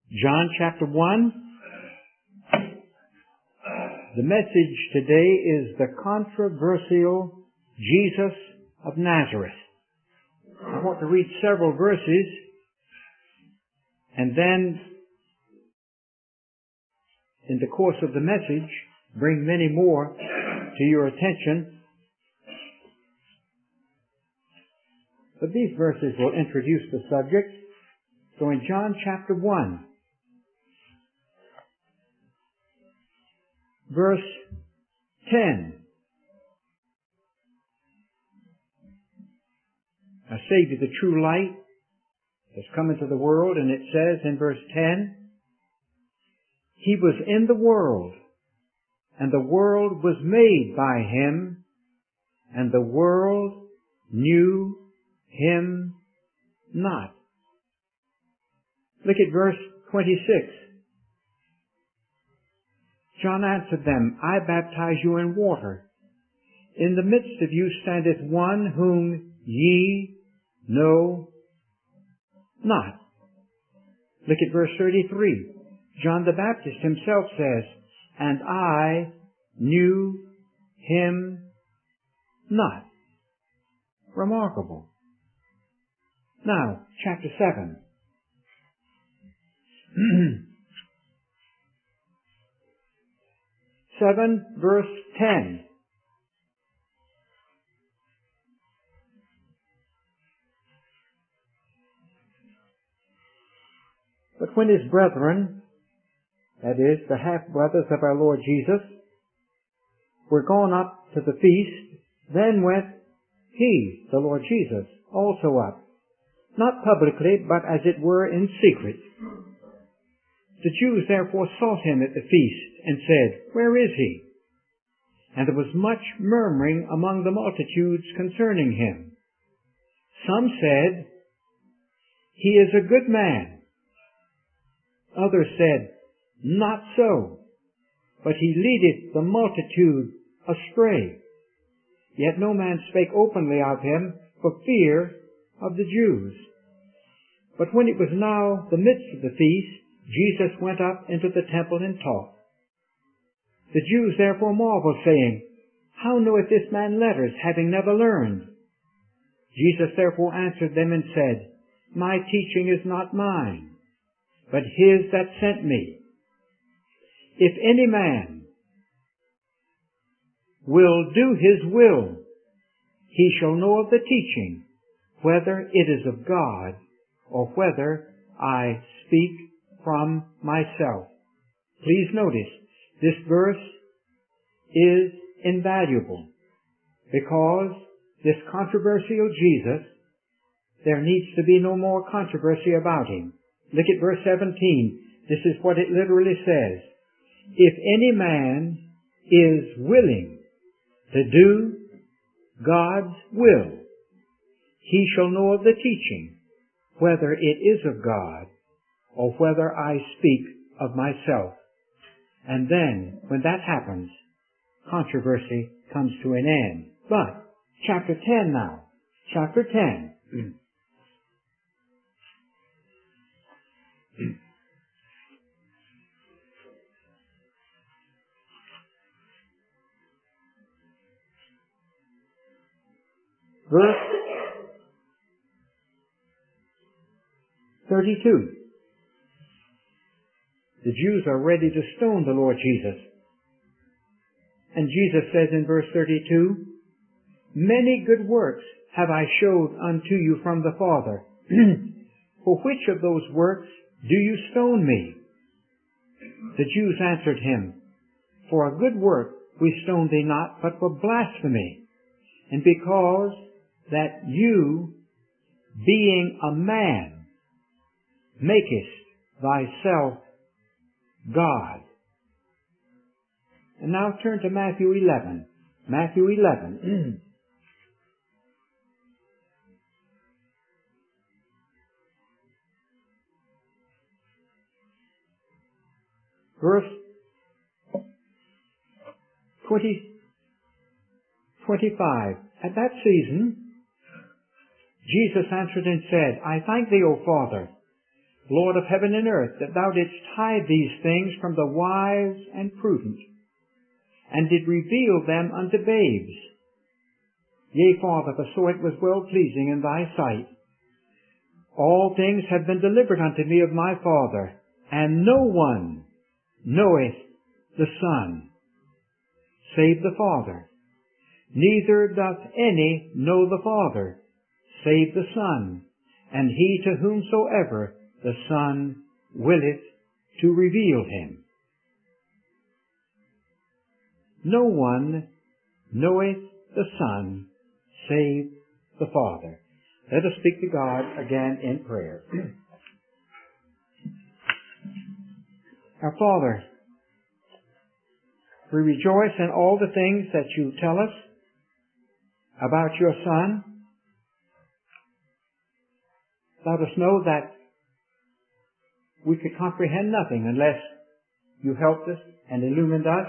John chapter 1. The message today is the controversial Jesus of Nazareth. I want to read several verses and then in the course of the message bring many more to your attention. But these verses will introduce the subject. So in John chapter 1, verse 10, I say to the true light has come into the world, and it says in verse 10, He was in the world, and the world was made by Him, and the world knew Him not. Look at verse 26. John answered them, I baptize you in water. In the midst of you standeth one whom ye know not. Look at verse 33. John the Baptist himself says, and I knew him not. Remarkable. Now, chapter 7. 7 verse 10. But when his brethren, that is, the half-brothers of our Lord Jesus, were gone up to the feast, then went he, the Lord Jesus, also up, not publicly, but as it were in secret. The Jews therefore sought him at the feast, and said, Where is he? And there was much murmuring among the multitudes concerning him. Some said, He is a good man. Others said, Not so, but he leadeth the multitude astray. Yet no man spake openly of him for fear of the Jews. But when it was now the midst of the feast, Jesus went up into the temple and taught. The Jews therefore marveled, saying, How knoweth this man letters, having never learned? Jesus therefore answered them and said, My teaching is not mine, but his that sent me. If any man will do his will, he shall know of the teaching, whether it is of God, or whether I speak from myself. Please notice, this verse is invaluable because this controversial Jesus, there needs to be no more controversy about him. Look at verse 17. This is what it literally says. If any man is willing to do God's will, he shall know of the teaching, whether it is of God, or whether I speak of myself. And then, when that happens, controversy comes to an end. But, chapter 10 now. Chapter 10. Verse 32. The Jews are ready to stone the Lord Jesus. And Jesus says in verse 32, Many good works have I showed unto you from the Father. For which of those works do you stone me? The Jews answered him, For a good work we stone thee not, but for blasphemy, and because that you, being a man, makest thyself God. And now turn to Matthew 11. Matthew 11. Verse 25. At that season, Jesus answered and said, I thank thee, O Father, Lord of heaven and earth, that thou didst hide these things from the wise and prudent, and did reveal them unto babes. Yea, Father, for so it was well-pleasing in thy sight. All things have been delivered unto me of my Father, and no one knoweth the Son, save the Father. Neither doth any know the Father, save the Son, and he to whomsoever the Son willeth to reveal him. No one knoweth the Son, save the Father. Let us speak to God again in prayer. Our Father, we rejoice in all the things that you tell us about your Son. Let us know that we could comprehend nothing unless you helped us and illumined us.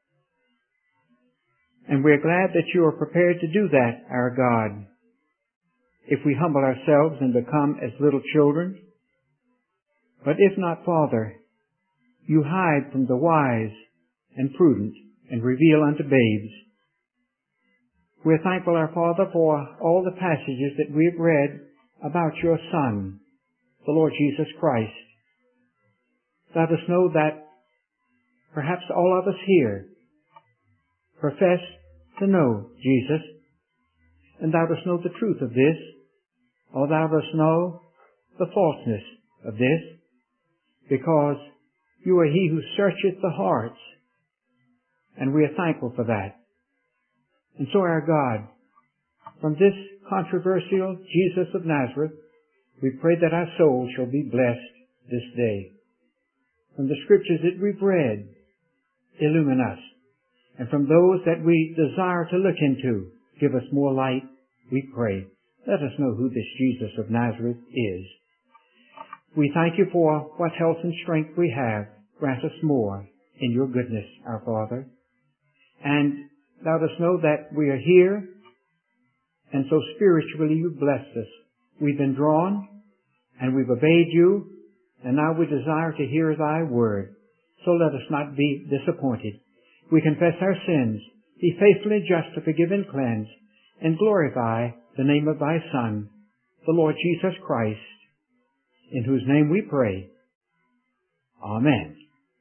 And we're glad that you are prepared to do that, our God, if we humble ourselves and become as little children. But if not, Father, you hide from the wise and prudent and reveal unto babes. We're thankful, our Father, for all the passages that we have read about your Son, the Lord Jesus Christ. Let us know that perhaps all of us here profess to know Jesus, and thou dost know the truth of this, or thou dost know the falseness of this, because you are he who searcheth the hearts, and we are thankful for that. And so, our God, from this controversial Jesus of Nazareth, we pray that our soul shall be blessed this day. From the scriptures that we've read, illumine us. And from those that we desire to look into, give us more light, we pray. Let us know who this Jesus of Nazareth is. We thank you for what health and strength we have. Grant us more in your goodness, our Father. And let us know that we are here, and so spiritually you've blessed us. We've been drawn, and we've obeyed you, and now we desire to hear thy word. So let us not be disappointed. We confess our sins, be faithful and just to forgive and cleanse, and glorify the name of thy Son, the Lord Jesus Christ, in whose name we pray. Amen.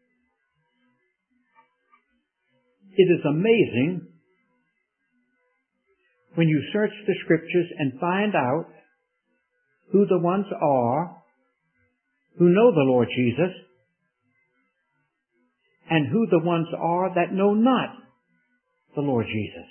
It is amazing when you search the Scriptures and find out who the ones are who know the Lord Jesus, and who the ones are that know not the Lord Jesus.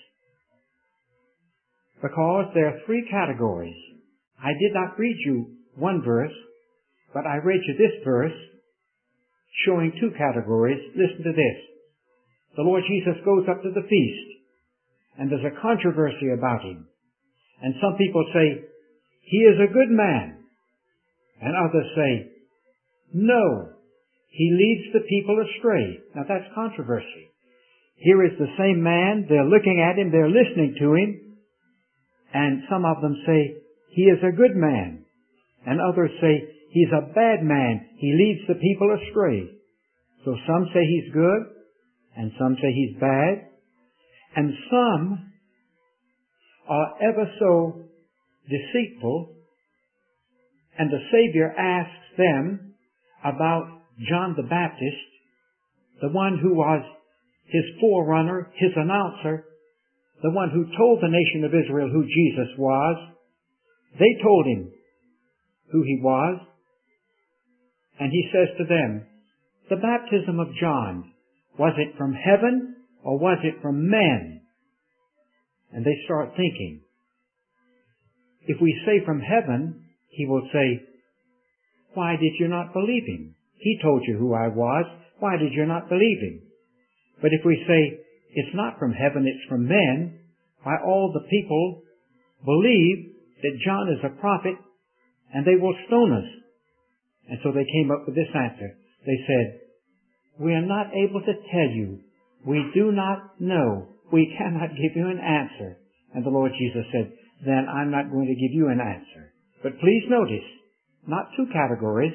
Because there are three categories. I did not read you one verse, but I read you this verse showing two categories. Listen to this. The Lord Jesus goes up to the feast, and there's a controversy about him. And some people say, he is a good man. And others say, no, he leads the people astray. Now that's controversy. Here is the same man, they're looking at him, they're listening to him, and some of them say, he is a good man. And others say, he's a bad man, he leads the people astray. So some say he's good, and some say he's bad, and some are ever so deceitful, and the Savior asks them about John the Baptist, the one who was his forerunner, his announcer, the one who told the nation of Israel who Jesus was. They told him who he was, and he says to them, the baptism of John, was it from heaven or was it from men? And they start thinking. If we say from heaven, he will say, why did you not believe him? He told you who I was. Why did you not believe him? But if we say, it's not from heaven, it's from men, why all the people believe that John is a prophet, and they will stone us. And so they came up with this answer. They said, we are not able to tell you. We do not know. We cannot give you an answer. And the Lord Jesus said, then I'm not going to give you an answer. But please notice, not two categories,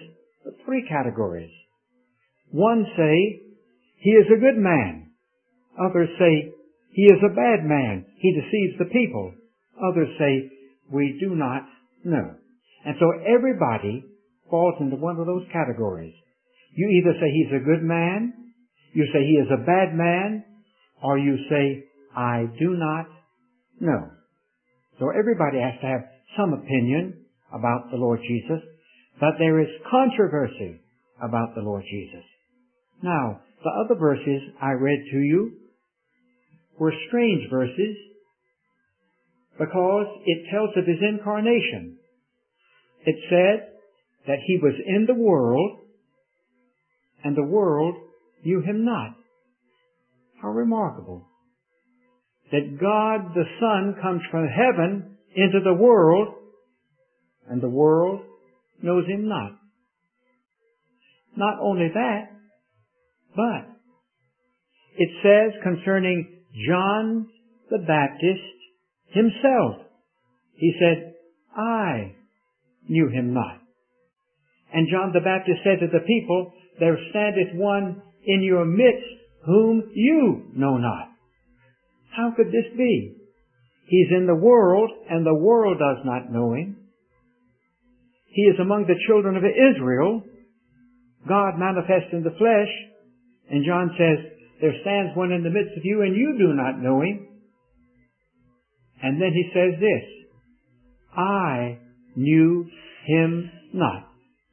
three categories. One say, he is a good man. Others say, he is a bad man. He deceives the people. Others say, we do not know. And so everybody falls into one of those categories. You either say he's a good man, you say he is a bad man, or you say, I do not know. So everybody has to have some opinion about the Lord Jesus, but there is controversy about the Lord Jesus. Now, the other verses I read to you were strange verses because it tells of his incarnation. It said that he was in the world, and the world knew him not. How remarkable. That God the Son comes from heaven into the world, and the world knows him not. Not only that, but it says concerning John the Baptist himself, he said, I knew him not. And John the Baptist said to the people, there standeth one in your midst whom you know not. How could this be? He's in the world, and the world does not know him. He is among the children of Israel, God manifest in the flesh, and John says, there stands one in the midst of you, and you do not know him. And then he says this, I knew him not.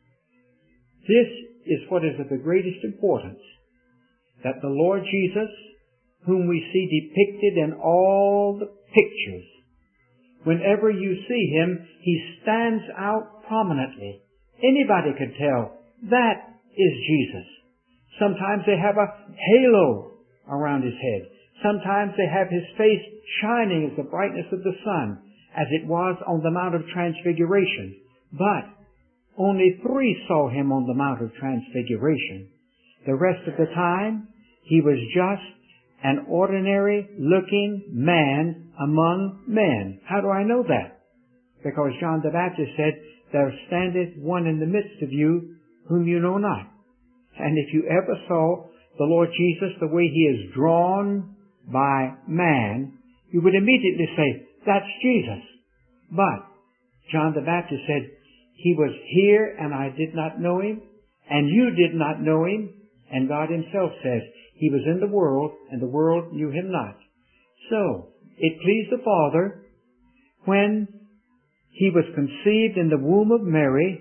This is what is of the greatest importance, that the Lord Jesus, whom we see depicted in all the pictures, whenever you see him, he stands out prominently. Anybody could tell that is Jesus. Sometimes they have a halo around his head. Sometimes they have his face shining as the brightness of the sun, as it was on the Mount of Transfiguration. But only 3 saw him on the Mount of Transfiguration. The rest of the time, he was just an ordinary looking man among men. How do I know that? Because John the Baptist said, there standeth one in the midst of you whom you know not. And if you ever saw the Lord Jesus the way he is drawn by man, you would immediately say, that's Jesus. But John the Baptist said, he was here and I did not know him, and you did not know him, and God himself says, he was in the world, and the world knew him not. So, it pleased the Father, when he was conceived in the womb of Mary,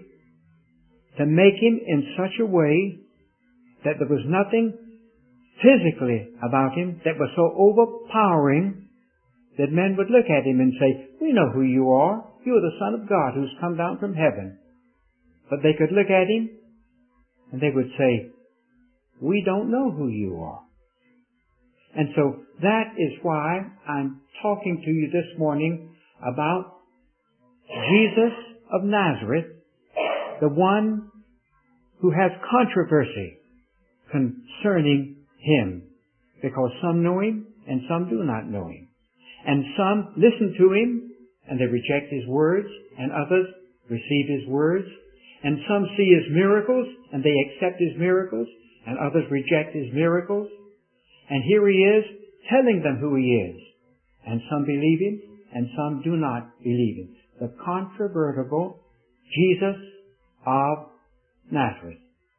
to make him in such a way that there was nothing physically about him that was so overpowering that men would look at him and say, we know who you are. You are the Son of God who's come down from heaven. But they could look at him and they would say, we don't know who you are. And so that is why I'm talking to you this morning about Jesus of Nazareth, the one who has controversy concerning him, because some know him and some do not know him. And some listen to him and they reject his words, and others receive his words. And some see his miracles and they accept his miracles, and others reject his miracles. And here he is telling them who he is. And some believe him and some do not believe him. The controvertible Jesus of Nazareth.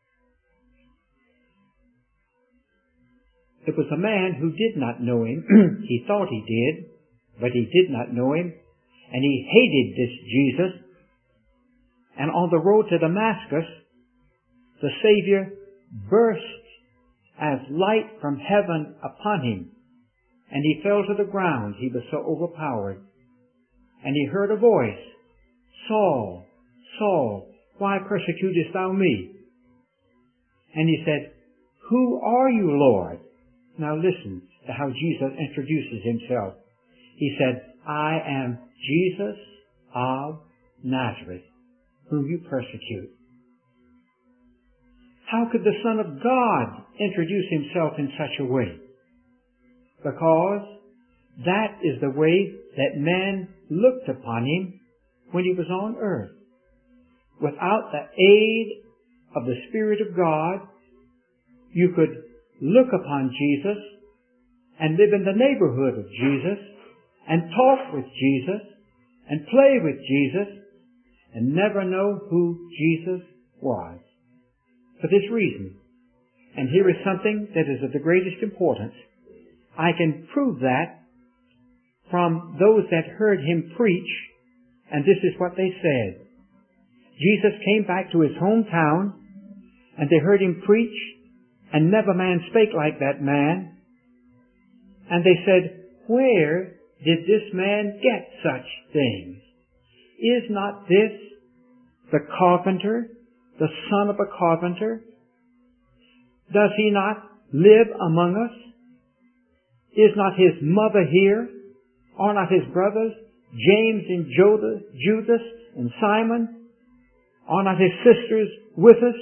It was a man who did not know him. He thought he did, but he did not know him. And he hated this Jesus. And on the road to Damascus, the Savior burst as light from heaven upon him. And he fell to the ground. He was so overpowered. And he heard a voice, Saul, Saul, why persecutest thou me? And he said, who are you, Lord? Now listen to how Jesus introduces himself. He said, I am Jesus of Nazareth, whom you persecute. How could the Son of God introduce himself in such a way? Because that is the way that men looked upon him when he was on earth. Without the aid of the Spirit of God, you could look upon Jesus and live in the neighborhood of Jesus and talk with Jesus and play with Jesus and never know who Jesus was. For this reason, and here is something that is of the greatest importance, I can prove that from those that heard him preach, and this is what they said. Jesus came back to his hometown, and they heard him preach, and never man spake like that man. And they said, where did this man get such things? Is not this the carpenter, the son of a carpenter? Does he not live among us? Is not his mother here? Are not his brothers, James and Judas and Simon? Are not his sisters with us?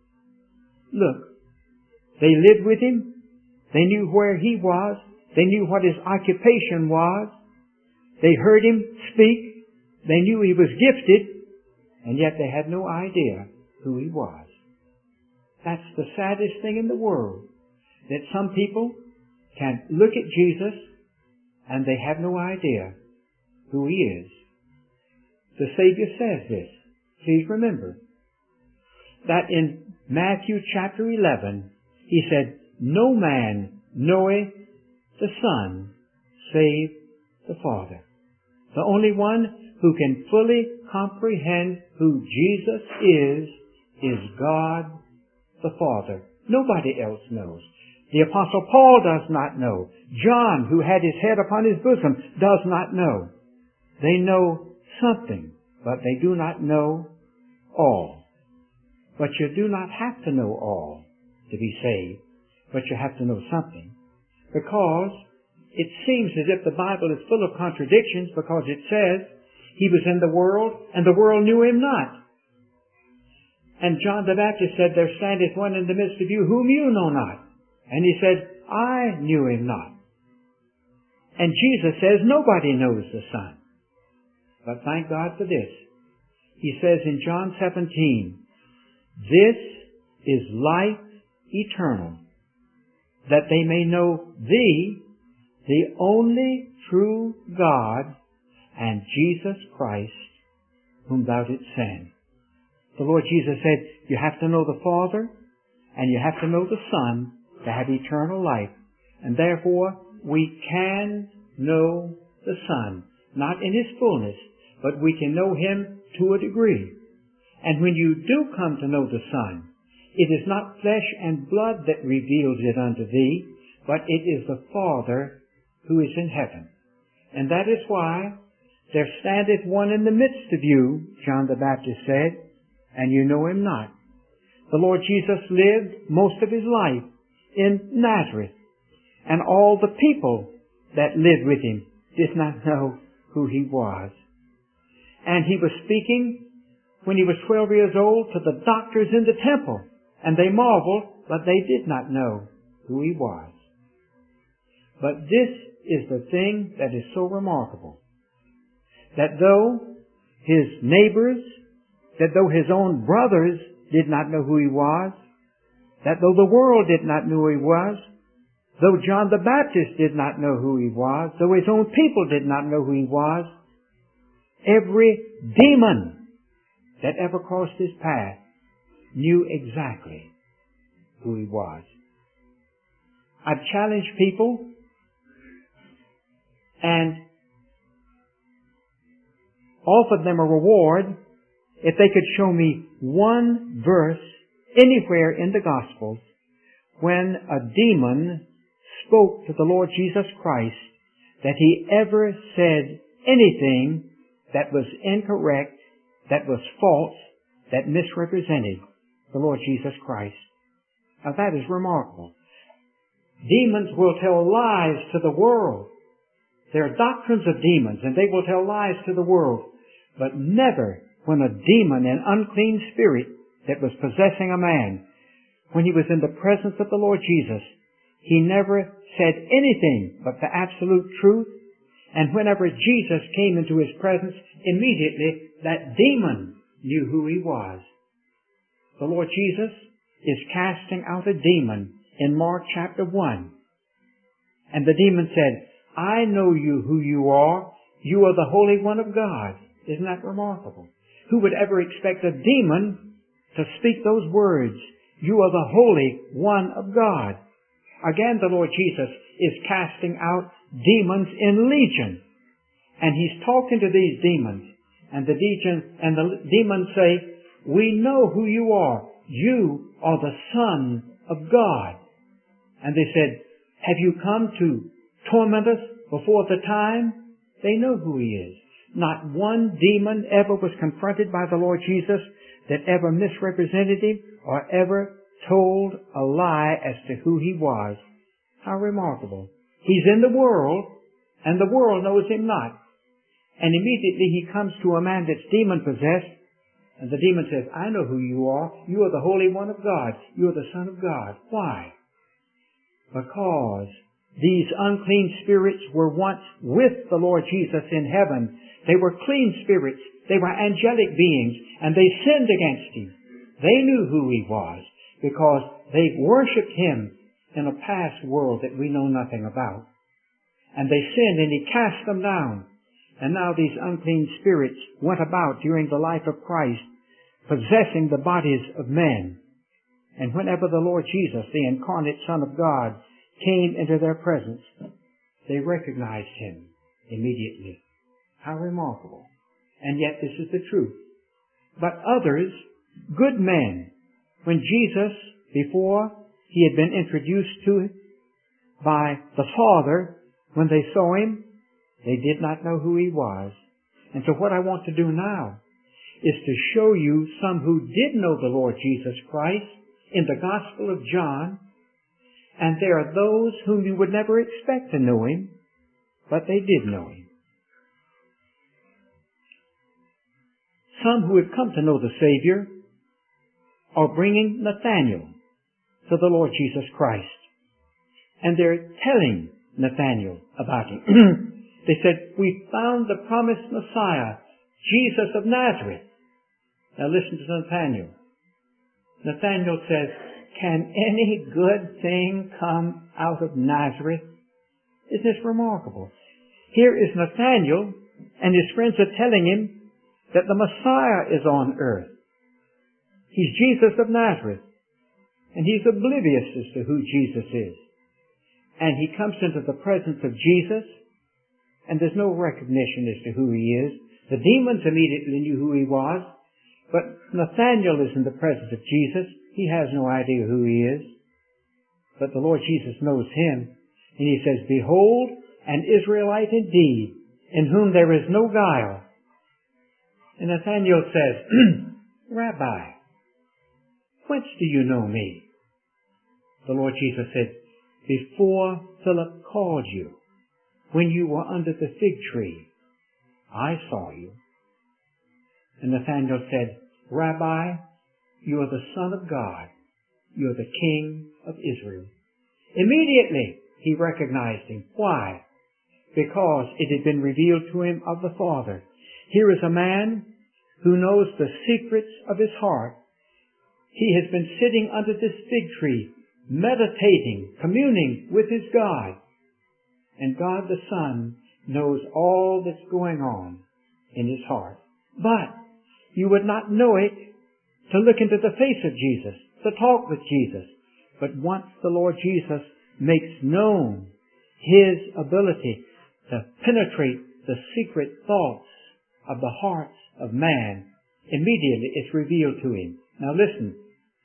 Look, they lived with him. They knew where he was. They knew what his occupation was. They heard him speak. They knew he was gifted, and yet they had no idea who he was. That's the saddest thing in the world, that some people can look at Jesus and they have no idea who he is. The Savior says this. Please remember that in Matthew chapter 11, he said, no man knoweth the Son save the Father. The only one who can fully comprehend who Jesus is God the Father. Nobody else knows. The Apostle Paul does not know. John, who had his head upon his bosom, does not know. They know something, but they do not know all. But you do not have to know all to be saved, but you have to know something. Because it seems as if the Bible is full of contradictions, because it says he was in the world and the world knew him not. And John the Baptist said, there standeth one in the midst of you whom you know not. And he said, I knew him not. And Jesus says, nobody knows the Son. But thank God for this. He says in John 17, this is life eternal, that they may know thee, the only true God, and Jesus Christ, whom thou didst send. The Lord Jesus said, you have to know the Father, and you have to know the Son to have eternal life. And therefore, we can know the Son, not in His fullness, but we can know Him to a degree. And when you do come to know the Son, it is not flesh and blood that reveals it unto thee, but it is the Father who is in heaven. And that is why there standeth one in the midst of you, John the Baptist said, and you know him not. The Lord Jesus lived most of his life in Nazareth, and all the people that lived with him did not know who he was. And he was speaking when he was 12 years old to the doctors in the temple, and they marveled, but they did not know who he was. But this is the thing that is so remarkable, that though his neighbors, that though his own brothers did not know who he was, that though the world did not know who he was, though John the Baptist did not know who he was, though his own people did not know who he was, every demon that ever crossed his path knew exactly who he was. I've challenged people and offered them a reward if they could show me one verse anywhere in the Gospels when a demon spoke to the Lord Jesus Christ that he ever said anything that was incorrect, that was false, that misrepresented the Lord Jesus Christ. Now that is remarkable. Demons will tell lies to the world. There are doctrines of demons, and they will tell lies to the world, but never when a demon, an unclean spirit that was possessing a man, when he was in the presence of the Lord Jesus, he never said anything but the absolute truth. And whenever Jesus came into his presence, immediately that demon knew who he was. the Lord Jesus is casting out a demon in Mark chapter 1. And the demon said, I know you who you are. You are the Holy One of God. Isn't that remarkable? Who would ever expect a demon to speak those words? You are the Holy One of God. Again, the Lord Jesus is casting out demons in legion. And He's talking to these demons. And the demons say, we know who you are. You are the Son of God. And they said, have you come to torment us before the time? They know who He is. Not one demon ever was confronted by the Lord Jesus that ever misrepresented Him or ever told a lie as to who He was. How remarkable. He's in the world, and the world knows Him not. And immediately He comes to a man that's demon-possessed, and the demon says, I know who you are. You are the Holy One of God. You are the Son of God. Why? Because these unclean spirits were once with the Lord Jesus in heaven. They were clean spirits. They were angelic beings, and they sinned against Him. They knew who He was because they worshipped Him in a past world that we know nothing about. And they sinned, and He cast them down. And now these unclean spirits went about during the life of Christ, possessing the bodies of men. And whenever the Lord Jesus, the incarnate Son of God, came into their presence, they recognized Him immediately. How remarkable. And yet this is the truth. But others, good men, when Jesus, before He had been introduced to by the Father, when they saw Him, they did not know who He was. And so what I want to do now is to show you some who did know the Lord Jesus Christ in the Gospel of John. And there are those whom you would never expect to know Him, but they did know Him. Some who have come to know the Savior are bringing Nathanael to the Lord Jesus Christ. And they're telling Nathanael about Him. They said, we found the promised Messiah, Jesus of Nazareth. Now listen to Nathanael. Nathanael says, can any good thing come out of Nazareth? Isn't this remarkable? Here is Nathanael, and his friends are telling him that the Messiah is on earth. He's Jesus of Nazareth. And he's oblivious as to who Jesus is. And he comes into the presence of Jesus, and there's no recognition as to who He is. The demons immediately knew who He was, but Nathanael is in the presence of Jesus. He has no idea who He is. But the Lord Jesus knows him, and He says, behold, an Israelite indeed, in whom there is no guile. And Nathanael says, Rabbi, whence do you know me? The Lord Jesus said, before Philip called you, when you were under the fig tree, I saw you. And Nathanael said, Rabbi, you are the Son of God. You are the King of Israel. Immediately he recognized Him. Why? Because it had been revealed to him of the Father. Here is a man who knows the secrets of his heart. He has been sitting under this fig tree, meditating, communing with his God. And God the Son knows all that's going on in his heart. But you would not know it to look into the face of Jesus, to talk with Jesus. But once the Lord Jesus makes known His ability to penetrate the secret thoughts of the hearts of man, immediately it's revealed to him. Now listen.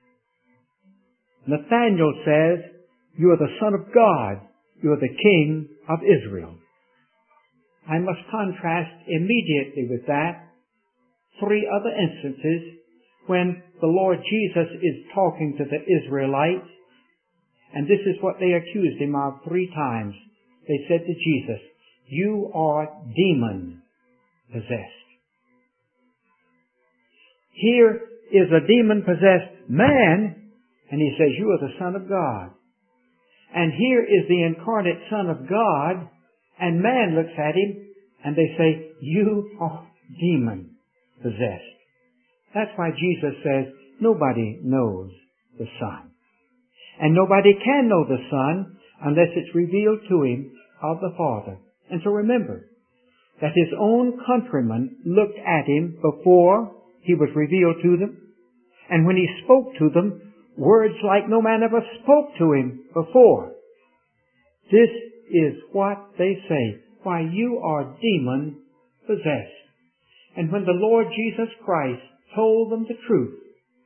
Nathanael says, you are the Son of God. You are the King of Israel. I must contrast immediately with that 3 other instances when the Lord Jesus is talking to the Israelites, and this is what they accused Him of 3 times. They said to Jesus, you are demon-possessed. Here is a demon-possessed man, and He says, you are the Son of God. And here is the incarnate Son of God, and man looks at Him, and they say, you are demon-possessed. That's why Jesus says, nobody knows the Son. And nobody can know the Son unless it's revealed to him of the Father. And so remember that his own countrymen looked at him before he was revealed to them. And when he spoke to them, words like no man ever spoke to him before. This is what they say. Why, you are demon-possessed. And when the Lord Jesus Christ told them the truth,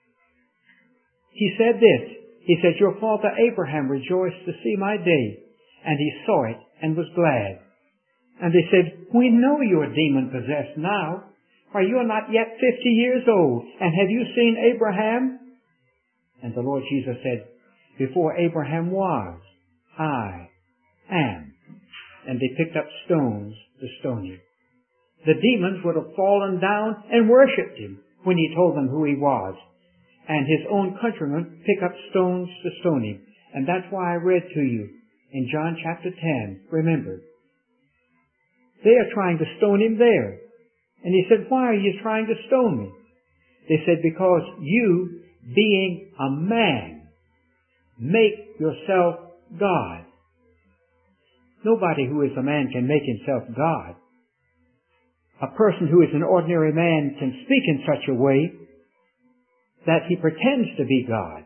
he said this. He said, your father Abraham rejoiced to see my day, and he saw it and was glad. And they said, we know you are demon-possessed now. Why, you are not yet 50 years old, and have you seen Abraham? And the Lord Jesus said, before Abraham was, I am. And they picked up stones to stone him. The demons would have fallen down and worshipped him when he told them who he was. And his own countrymen pick up stones to stone him. And that's why I read to you in John chapter 10. Remember, they are trying to stone him there. And he said, why are you trying to stone me? They said, because you, being a man, make yourself God. Nobody who is a man can make himself God. A person who is an ordinary man can speak in such a way that he pretends to be God.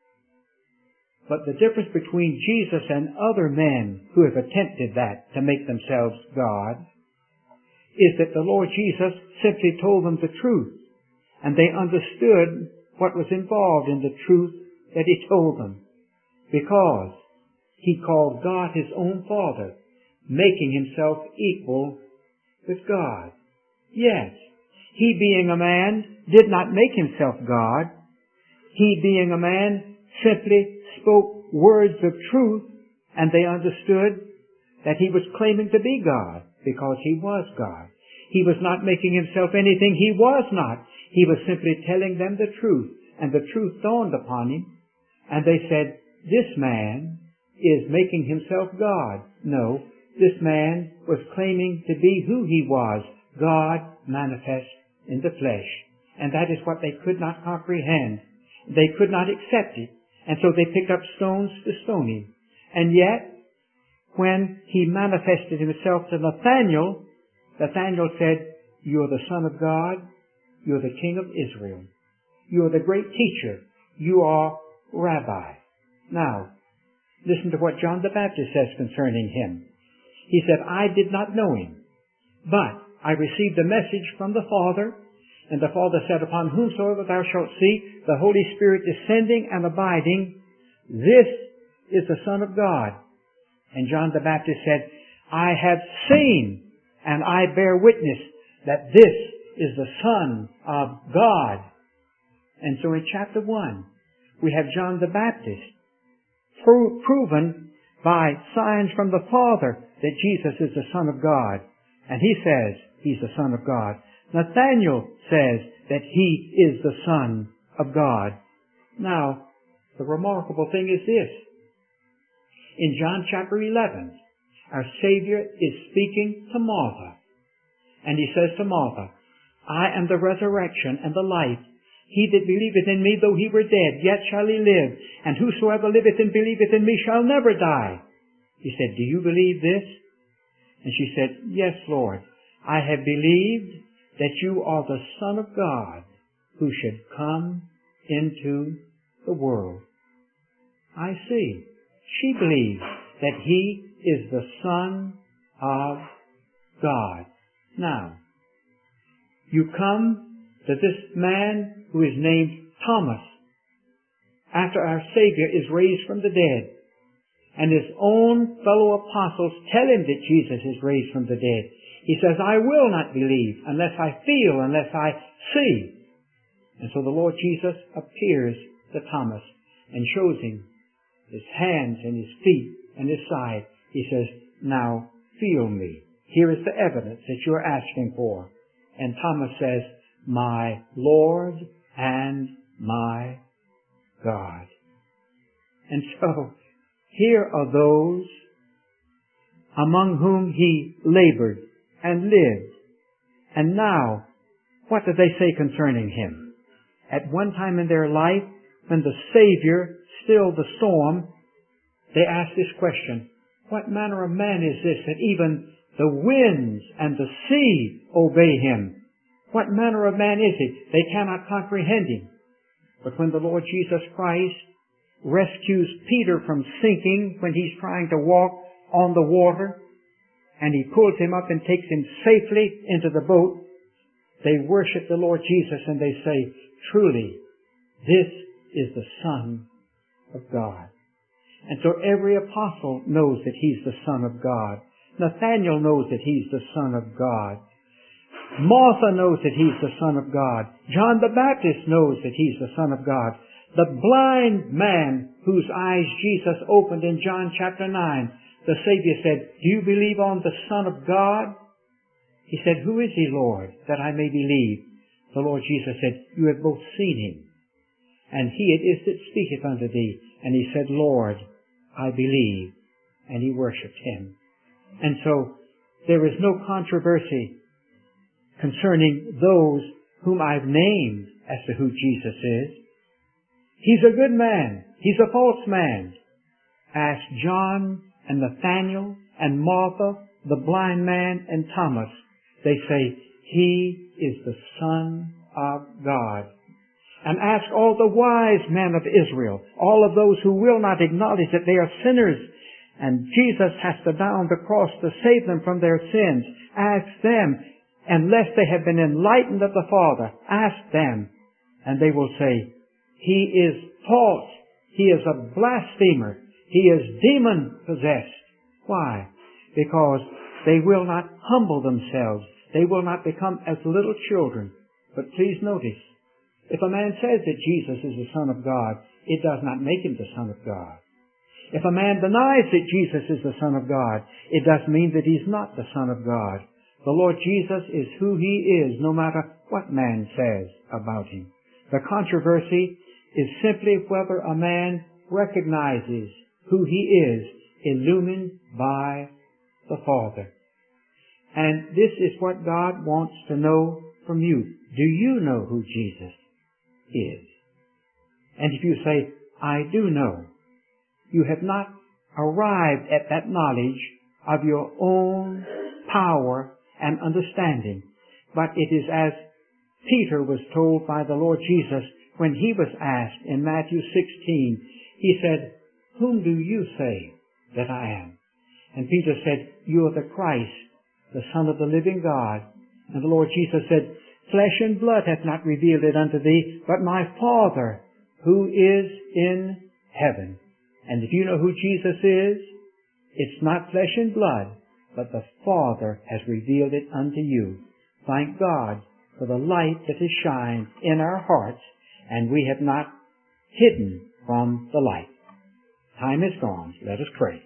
But the difference between Jesus and other men who have attempted that to make themselves God is that the Lord Jesus simply told them the truth, and they understood what was involved in the truth that he told them, because he called God his own Father, making himself equal with God. Yes, he being a man did not make himself God. He being a man simply spoke words of truth, and they understood that he was claiming to be God because he was God. He was not making himself anything he was not. He was simply telling them the truth, and the truth dawned upon him, and they said, this man is making himself God. No, this man was claiming to be who he was, God manifest in the flesh. And that is what they could not comprehend. They could not accept it. And so they picked up stones to stone him. And yet, when he manifested himself to Nathanael, Nathanael said, you're the Son of God. You're the King of Israel. You're the great teacher. You are Rabbi. Now, listen to what John the Baptist says concerning him. He said, I did not know him, but I received a message from the Father, and the Father said, upon whomsoever thou shalt see the Holy Spirit descending and abiding, this is the Son of God. And John the Baptist said, I have seen, and I bear witness that this is the Son of God. And so in chapter 1, we have John the Baptist proven by signs from the Father that Jesus is the Son of God. And he says he's the Son of God. Nathanael says that he is the Son of God. Now, the remarkable thing is this. In John chapter 11, our Savior is speaking to Martha. And he says to Martha, I am the resurrection and the life. He that believeth in me, though he were dead, yet shall he live. And whosoever liveth and believeth in me shall never die. He said, do you believe this? And she said, yes, Lord. I have believed that you are the Son of God who should come into the world. I see. She believes that he is the Son of God. Now, you come to this man who is named Thomas after our Savior is raised from the dead. And his own fellow apostles tell him that Jesus is raised from the dead. He says, I will not believe unless I feel, unless I see. And so the Lord Jesus appears to Thomas and shows him his hands and his feet and his side. He says, now feel me. Here is the evidence that you're asking for. And Thomas says, my Lord and my God. And so, here are those among whom he labored and lived. And now, what do they say concerning him? at one time in their life, when the Savior stilled the storm, they asked this question, what manner of man is this that even the winds and the sea obey him? What manner of man is he? They cannot comprehend him. But when the Lord Jesus Christ rescues Peter from sinking when he's trying to walk on the water, and he pulls him up and takes him safely into the boat, they worship the Lord Jesus and they say, truly, this is the Son of God. And so every apostle knows that he's the Son of God. Nathanael knows that he's the Son of God. Martha knows that he's the Son of God. John the Baptist knows that he's the Son of God. The blind man whose eyes Jesus opened in John chapter 9, the Savior said, do you believe on the Son of God? He said, who is he, Lord, that I may believe? The Lord Jesus said, you have both seen him, and he it is that speaketh unto thee. And he said, Lord, I believe. And he worshipped him. And so there is no controversy concerning those whom I've named as to who Jesus is. He's a good man. He's a false man. Ask John and Nathanael and Martha, the blind man, and Thomas. They say, he is the Son of God. And ask all the wise men of Israel, all of those who will not acknowledge that they are sinners, and Jesus has to die on the cross to save them from their sins. Ask them, unless they have been enlightened of the Father, ask them, and they will say, he is false. He is a blasphemer. He is demon-possessed. Why? Because they will not humble themselves. They will not become as little children. But please notice, if a man says that Jesus is the Son of God, it does not make him the Son of God. If a man denies that Jesus is the Son of God, it does mean that he's not the Son of God. The Lord Jesus is who he is, no matter what man says about him. The controversy is simply whether a man recognizes who he is, illumined by the Father. And this is what God wants to know from you. Do you know who Jesus is? And if you say, I do know, you have not arrived at that knowledge of your own power and understanding. But it is as Peter was told by the Lord Jesus when he was asked in Matthew 16. He said, whom do you say that I am? And Peter said, you are the Christ, the Son of the living God. And the Lord Jesus said, flesh and blood hath not revealed it unto thee, but my Father who is in heaven. And if you know who Jesus is, it's not flesh and blood, but the Father has revealed it unto you. Thank God for the light that has shined in our hearts, and we have not hidden from the light. Time is gone. Let us pray.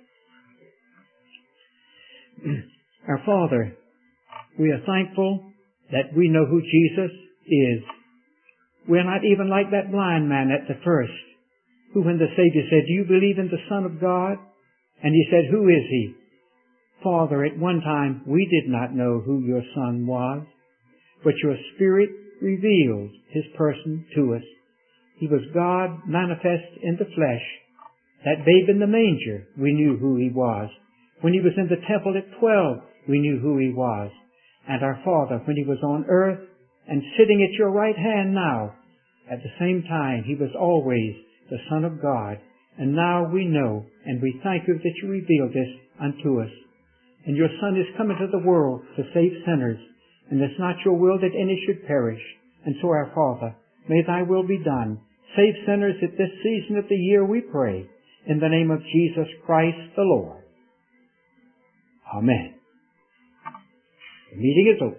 Our Father, we are thankful that we know who Jesus is. We're not even like that blind man at the first, who when the Savior said, do you believe in the Son of God? And he said, who is he? Father, at one time we did not know who your Son was, but your Spirit revealed his person to us. He was God manifest in the flesh. That babe in the manger, we knew who he was. When he was in the temple at 12, we knew who he was. And our Father, when he was on earth and sitting at your right hand now, at the same time, he was always the Son of God. And now we know, and we thank you that you revealed this unto us. And your Son is come into the world to save sinners, and it's not your will that any should perish. And so, our Father, may thy will be done. Save sinners at this season of the year, we pray, in the name of Jesus Christ the Lord. Amen. The meeting is over.